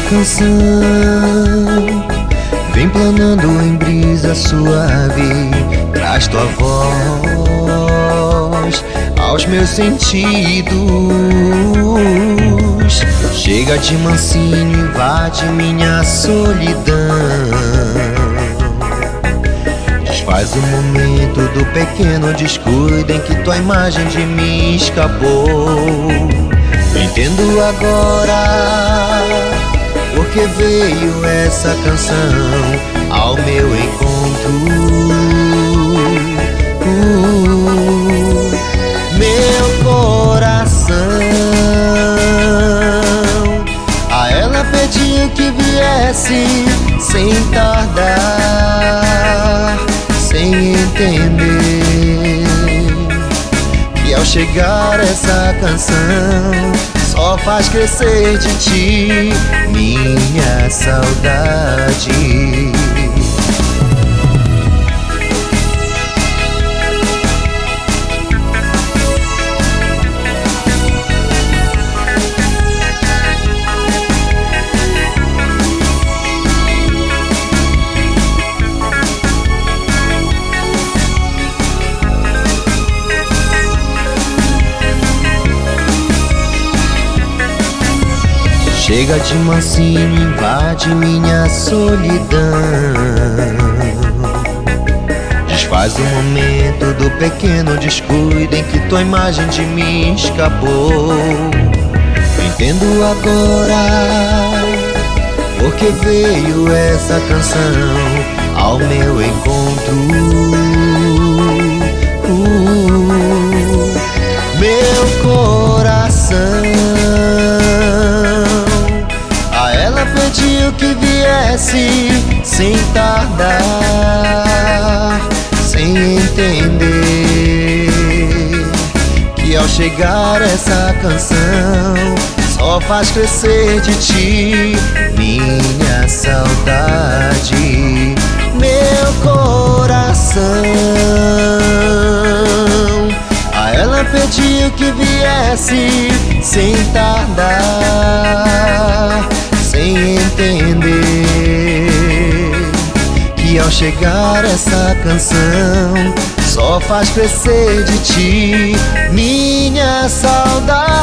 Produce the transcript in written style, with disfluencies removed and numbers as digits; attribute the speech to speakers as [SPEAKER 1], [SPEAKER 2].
[SPEAKER 1] canção vem planando em brisa suave, traz tua voz aos meus sentidos. Chega de mansinho, invade minha solidão, desfaz o momento do pequeno descuido em que tua imagem de mim escapou. Entendo agora porque veio essa canção ao meu encontro. Meu coração a ela pediu que viesse sem tardar, sem entender que ao chegar essa canção só faz crescer de ti minha saudade. Chega de mansinho, invade minha solidão, desfaz o momento do pequeno descuido em que tua imagem de mim escapou. Entendo agora porque veio essa canção ao meu encontro. Meu coração pediu que viesse sem tardar, sem entender que ao chegar essa canção só faz crescer de ti minha saudade. Meu coração a ela pediu que viesse sem tardar, sem entender que ao chegar essa canção só faz crescer de ti minha saudade.